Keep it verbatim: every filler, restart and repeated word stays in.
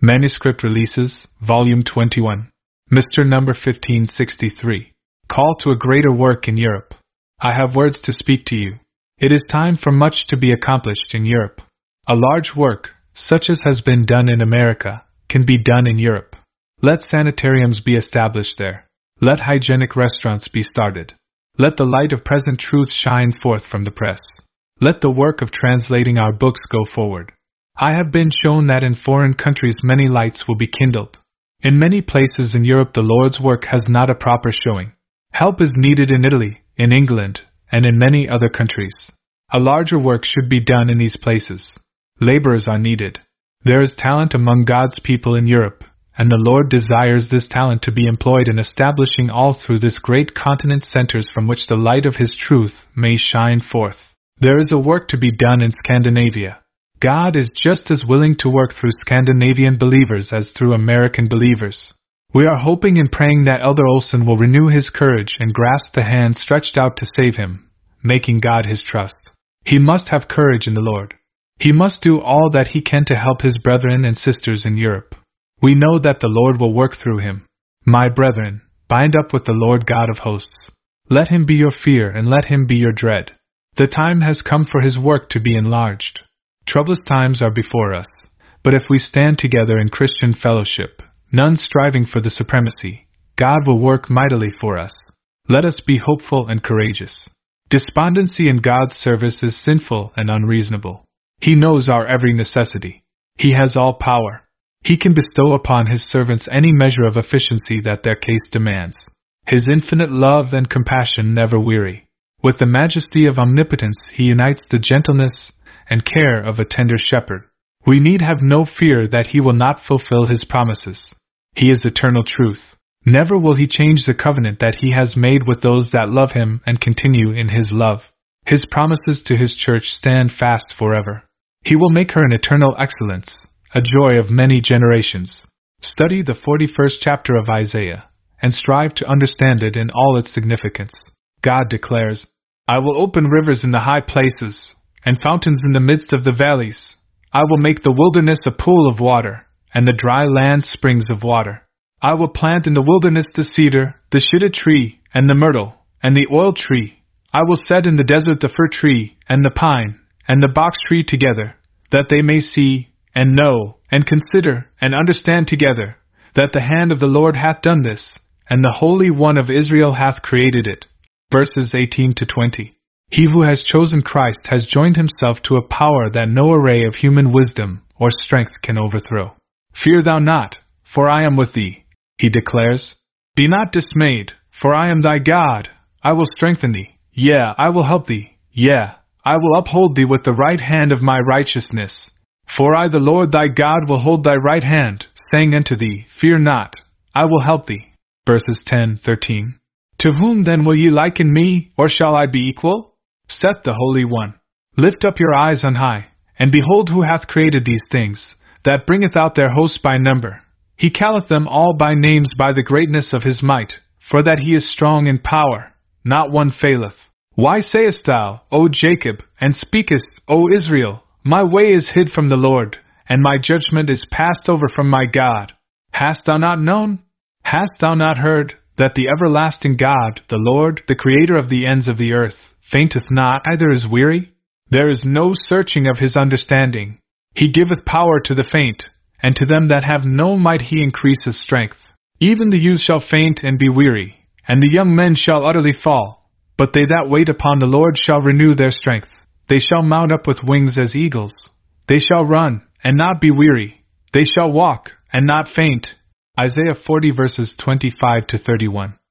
Manuscript Releases, Volume twenty-one. Mister Number fifteen sixty-three. Call to a greater work in Europe. I have words to speak to you. It is time for much to be accomplished in Europe. A large work, such as has been done in America, can be done in Europe. Let sanitariums be established there. Let hygienic restaurants be started. Let the light of present truth shine forth from the press. Let the work of translating our books go forward. I have been shown that in foreign countries many lights will be kindled. In many places in Europe the Lord's work has not a proper showing. Help is needed in Italy, in England, and in many other countries. A larger work should be done in these places. Laborers are needed. There is talent among God's people in Europe, and the Lord desires this talent to be employed in establishing all through this great continent centers from which the light of His truth may shine forth. There is a work to be done in Scandinavia. God is just as willing to work through Scandinavian believers as through American believers. We are hoping and praying that Elder Olson will renew his courage and grasp the hand stretched out to save him, making God his trust. He must have courage in the Lord. He must do all that he can to help his brethren and sisters in Europe. We know that the Lord will work through him. My brethren, bind up with the Lord God of hosts. Let him be your fear and let him be your dread. The time has come for his work to be enlarged. Troublous times are before us, but if we stand together in Christian fellowship, none striving for the supremacy, God will work mightily for us. Let us be hopeful and courageous. Despondency in God's service is sinful and unreasonable. He knows our every necessity. He has all power. He can bestow upon His servants any measure of efficiency that their case demands. His infinite love and compassion never weary. With the majesty of omnipotence He unites the gentleness and care of a tender shepherd. We need have no fear that He will not fulfill His promises. He is eternal truth. Never will He change the covenant that He has made with those that love Him and continue in His love. His promises to His church stand fast forever. He will make her an eternal excellence, a joy of many generations. Study the forty-first chapter of Isaiah, and strive to understand it in all its significance. God declares, I will open rivers in the high places, and fountains in the midst of the valleys. I will make the wilderness a pool of water, and the dry land springs of water. I will plant in the wilderness the cedar, the shittim tree, and the myrtle, and the oil tree. I will set in the desert the fir tree, and the pine, and the box tree together, that they may see, and know, and consider, and understand together, that the hand of the Lord hath done this, and the Holy One of Israel hath created it. Verses eighteen to twenty. He who has chosen Christ has joined himself to a power that no array of human wisdom or strength can overthrow. Fear thou not, for I am with thee, he declares. Be not dismayed, for I am thy God. I will strengthen thee. Yea, I will help thee. Yea, I will uphold thee with the right hand of my righteousness. For I, the Lord thy God, will hold thy right hand, saying unto thee, Fear not, I will help thee. Verses ten to thirteen. To whom then will ye liken me, or shall I be equal? Saith the Holy One. Lift up your eyes on high, and behold who hath created these things, that bringeth out their hosts by number. He calleth them all by names by the greatness of his might, for that he is strong in power, not one faileth. Why sayest thou, O Jacob, and speakest, O Israel, my way is hid from the Lord, and my judgment is passed over from my God? Hast thou not known? Hast thou not heard, that the everlasting God, the Lord, the Creator of the ends of the earth, fainteth not, neither is weary? There is no searching of his understanding. He giveth power to the faint, and to them that have no might he increaseth strength. Even the youth shall faint and be weary, and the young men shall utterly fall. But they that wait upon the Lord shall renew their strength. They shall mount up with wings as eagles. They shall run, and not be weary. They shall walk, and not faint. Isaiah forty verses twenty-five to thirty-one.